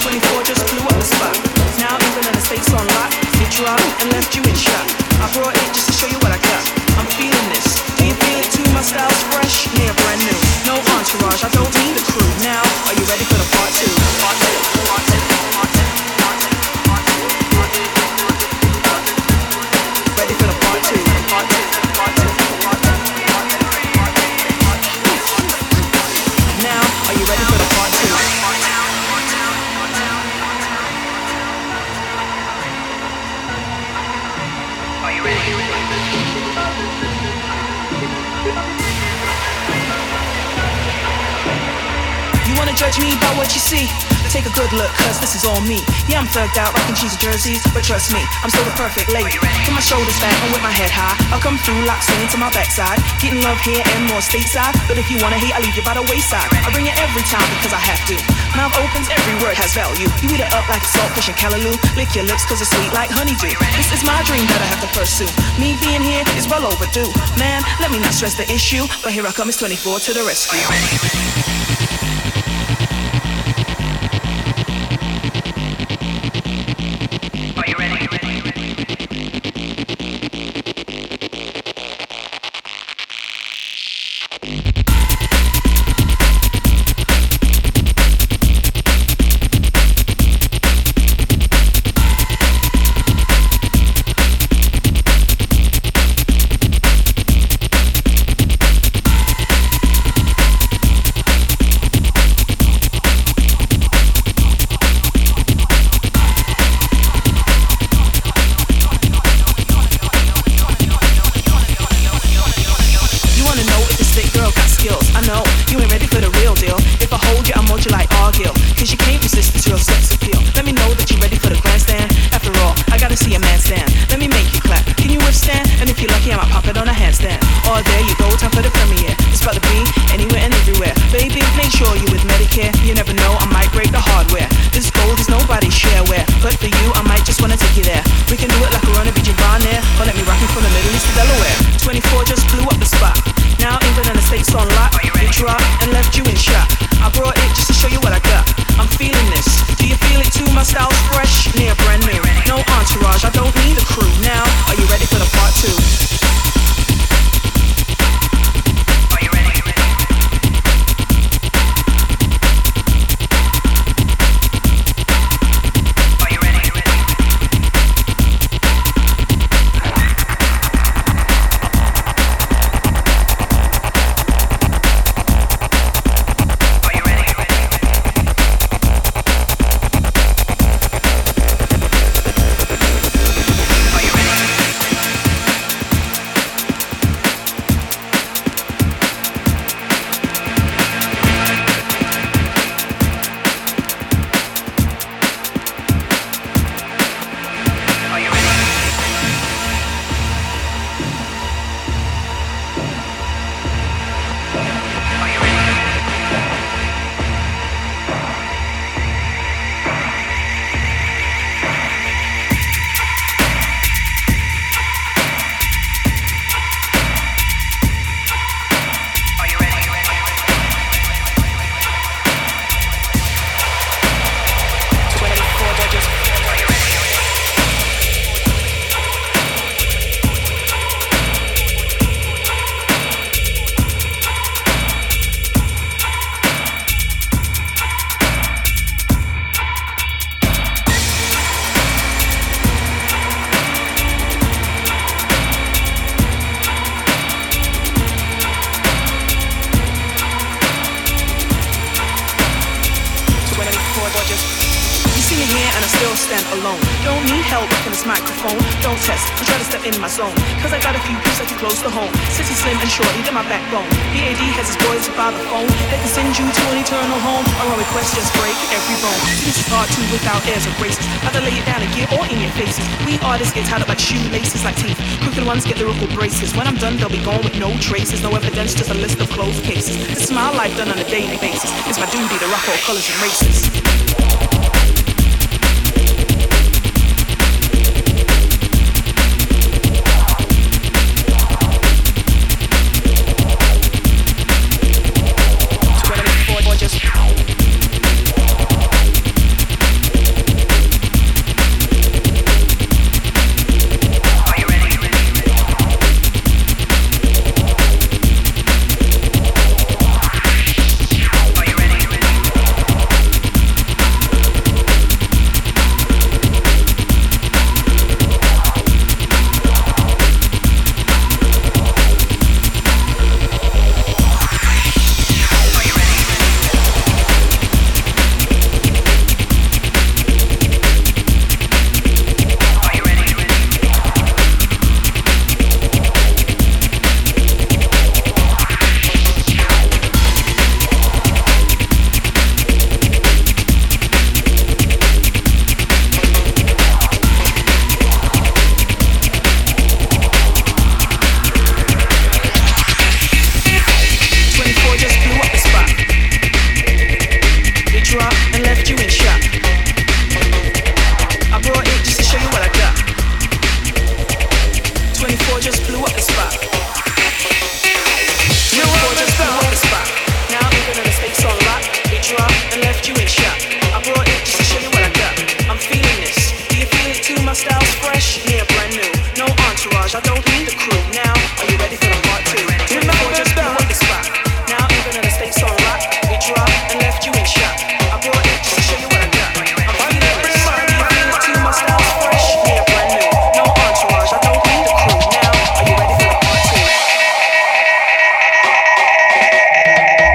24 just blew up the spot. Now England and the States on lock. It dropped and left you in shock. I brought it just to show you what I got. I'm feeling this. Do you feel it too? My style's fresh, near brand new. No entourage, I don't need a crew. Now, are you ready for the part two? Part two, part two, part two, part two, part two, part two. Ready for the part two, part two, part two, part two, part two, part two. Now, are you ready for the part two? Are you ready? You wanna judge me by what you see? Take a good look, cause this is all me. Yeah, I'm thugged out, rocking cheesy jerseys, but trust me, I'm still the perfect lady. With my shoulders back and with my head high, I'll come through like singing to my backside. Getting love here and more stateside, but if you wanna hate, I'll leave you by the wayside. I bring it every time because I have to. Mouth opens, every word has value. You eat it up like a saltfish and callaloo. Lick your lips cause it's sweet like honeydew. This is my dream that I have to pursue. Me being here is well overdue. Man, let me not stress the issue, but here I come, it's 24 to the rescue. When I'm done, they'll be gone with no traces, no evidence, just a list of closed cases. This is my life done on a daily basis. It's my duty to rock all colors and races. I don't need the crew.